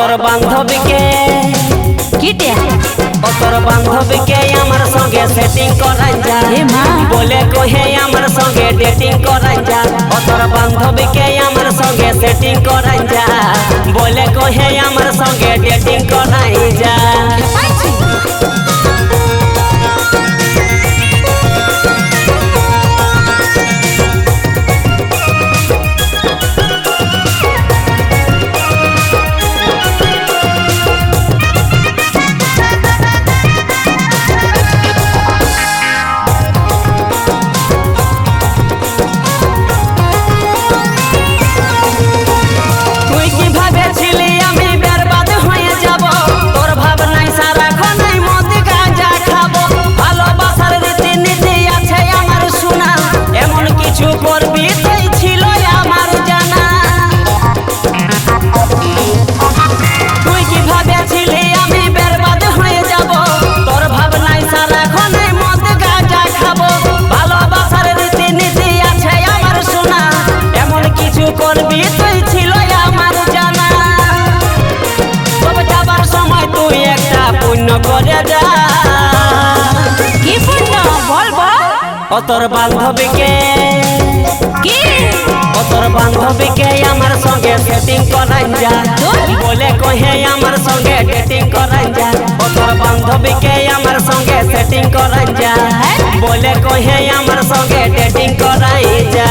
তোর বান্ধবীকে কিটে তোর বান্ধবীকে আমার সঙ্গে সেটিং করাই যা বলে কহে আমার সঙ্গে ডেটিং করাই যা তোর বান্ধবীকে আমার সঙ্গে সেটিং করাই যা বলে কহে আমার সঙ্গে ডেটিং করাই যা। করবি তুই ছিল আমার জানা তবে যাবার সময় তুই একটা পুণ্য করে যা। কি পুণ্য বলবো? ও তোর বান্ধবীকে কি ও তোর বান্ধবীকে আমার সঙ্গে সেটিং করাই যা বলে কহে আমার সঙ্গে ডেটিং করাই যা। ও তোর বান্ধবীকে আমার সঙ্গে সেটিং করাই যা বলে কহে আমার সঙ্গে ডেটিং করাই যা।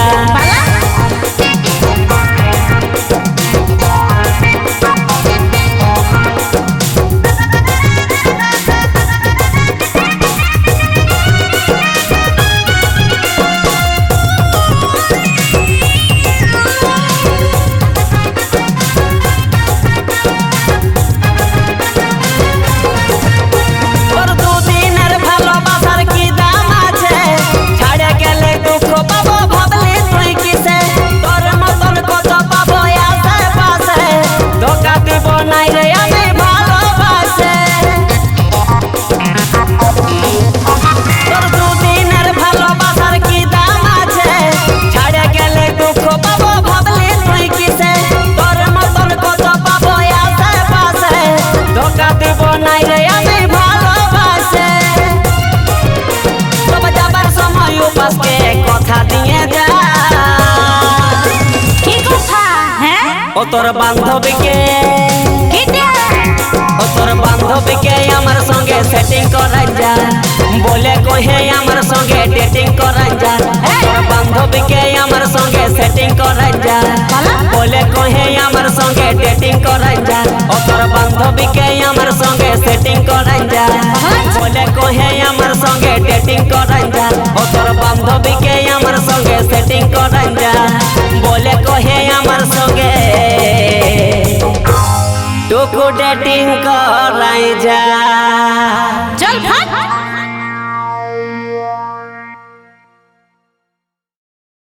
ও তোর বান্ধবীকে ও তোর বান্ধবীকে আমার সঙ্গে সেটিং করাই যা বলে কহে আমার সঙ্গে ডেটিং করাই যা। তোর বান্ধবীকে আমার সঙ্গে সেটিং করাই যা বলে কহে আমার সঙ্গে ডেটিং করাই যা। ও তোর বান্ধবীকে আমার সঙ্গে সেটিং করাই যা বলে কহে আমার সঙ্গে ডেটিং করাই যা। ও তোর বান্ধবীকে আমার সঙ্গে সেটিং করাই যা বলে কহে আমার সঙ্গে টুকু ডেটিং করাই